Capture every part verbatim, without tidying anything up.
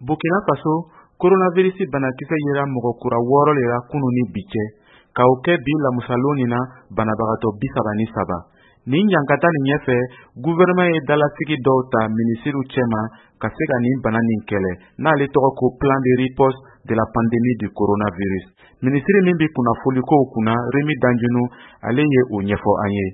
Burkina Faso coronavirus banakisɛ yera mɔgɔ kura wɔɔrɔ de la kunu ni bi cɛ ka o kɛ bi lamusalon nin na banabagatɔ bi saba ni saba. Nin yankata nin ɲɛfɛ gouvernement ye dalasigi dɔw ta minisiriw cɛma ka se ka nin bana nin kɛlɛ n'ale tɔgɔ ko plan de riposte de la pandémie du coronavirus. Minisiri min bi kunnafoli kow kunna Remi Danjunu ale ye o ɲɛfɔ an ye.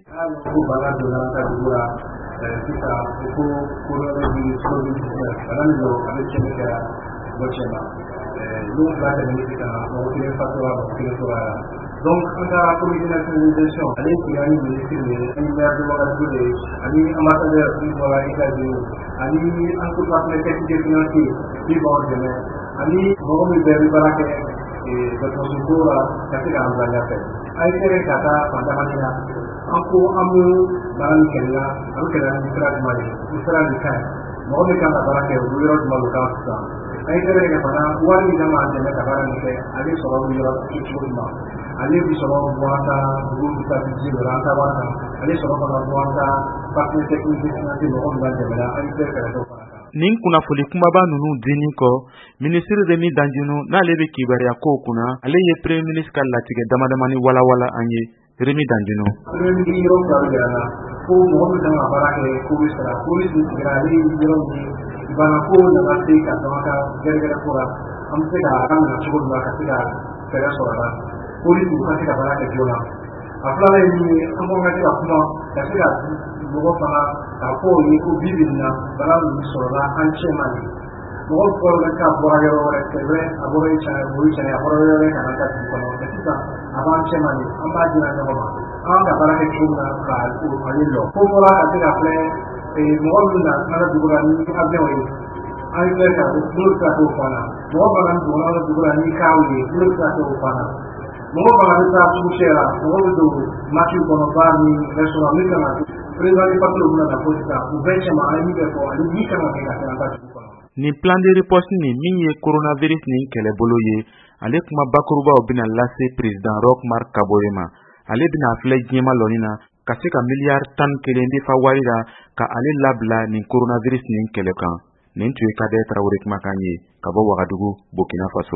Donc, on a la communication, allez, il y a une ministre, un maire de Ouagadougou, allez, ambassadeur qui va à États-Unis, allez, un coup de technique financier, qui va au demain, allez, on va vers le baraque, et votre secours, ça fait un bon affaire. Allez, c'est un kata, pandamania, un coup, un mot, dans le Kenya, avec la ministre de Mali, ministre de Kenya, on va vers la baraque, au bureau de Malouka, allez, c'est un kata, ou allez, dans la Kenya, allez, sur le bureau de ale bi sɔrɔ buwata dugu sabiti de ranta wata ale sɔrɔ fana buwata partenaire technique financier mɔgɔ min b'a dɛmɛ la an bɛ fɛɛrɛ dɔ fana kan. Nin kunnafoni kumaba ninnu dini kɔ minisiri Remi Danjunu n'ale bɛ kibaruya kow kunna ale ye premier ministre ka latigɛ damadamani walawala an ye. Remi Danjunu. premier ministre yɔrɔ fila bɛ yɛrɛ la ko mɔgɔ min kan ka baara kɛ ko bɛ sara ko bɛ sigira ale ye yɔrɔ min bana ko nana se ka dama ka gɛrɛgɛrɛ ko la an bɛ se ka an minɛ cogo min na ka se ka fɛɛrɛ sɔrɔ a la. Polisi ka se ka baara kɛ joona a filanan ye min ye an ko ka se ka kuma ka se ka mɔgɔ fana k'a fɔ o ye ko bi bi in na bana min sɔrɔla an cɛ man di mɔgɔ fɔlɔ bɛ k'a bɔra yɔrɔ wɛrɛ c'est vrai a bɔra yen cɛn o ye cɛn a bɔra yɔrɔ wɛrɛ ka na ka dugu kɔnɔ mais sisan a b'an cɛ man di an b'a dira ɲɔgɔn ma an ka baara kɛ cogo min na ka ale lɔ fo fɔra ka se ka filɛ mɔgɔ min na an ka dugu la ni avion ye an filɛ ka n'olu tɛ se ka t'o fana mɔgɔ fana min donna an ka dugu la ni kaaw ye n'olu tɛ se ka t'o fana mɔgɔ fana bɛ taa sugu cɛ la mɔgɔ bɛ don masiw kɔnɔ bar ni restaurant min kan ka président du parti bɛna na fo sisan u bɛɛ cɛman an ye min bɛ fɔ ani min kan ka kɛ ka se an ka dugu kɔnɔ. Nin plan de riposte nin min ye coronavirus nin kɛlɛbolo ye ale kuma bakurubaw bɛna lase président Roch Marc Kabore ma ale bɛna filɛ diɲɛma lɔnni na ka se ka miliyari tan kelen de fa wari la ka ale labila nin coronavirus nin kɛlɛ kan. Nin tun ye Kader Tarawele kumakan ye ka bɔ Ouagadougou, Burkina Faso.